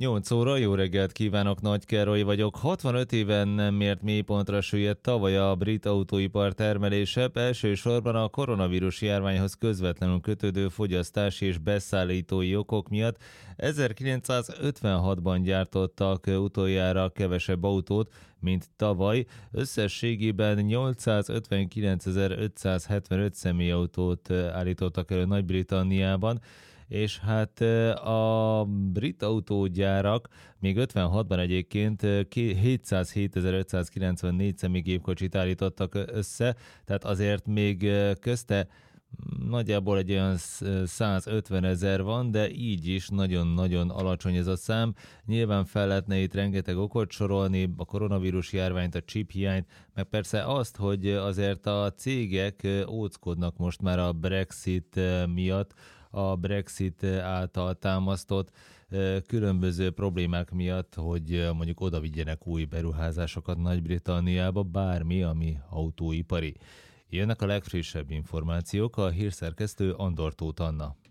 8 óra, jó reggelt kívánok, Nagy Károly vagyok. 65 éven nem mért mélypontra süllyedt tavaly a brit autóipar termelése, elsősorban a koronavírus járványhoz közvetlenül kötődő fogyasztási és beszállítói okok miatt. 1956-ban gyártottak utoljára kevesebb autót, mint tavaly. Összességében 859.575 személyautót állítottak elő Nagy-Britanniában, és hát a brit autógyárak még 56-ban egyébként 707.594 személygépkocsit állítottak össze, tehát azért még közte nagyjából egy olyan 150 000 van, de így is nagyon-nagyon alacsony ez a szám. Nyilván fel lehetne itt rengeteg okot sorolni, a koronavírus járványt, a chip hiányt, meg persze azt, hogy azért a cégek óckodnak most már a Brexit miatt, a Brexit által támasztott különböző problémák miatt, hogy mondjuk oda vigyenek új beruházásokat Nagy-Britanniába, bármi, ami autóipari. Jönnek a legfrissebb információk, a hírszerkesztő Andor Tóth Anna.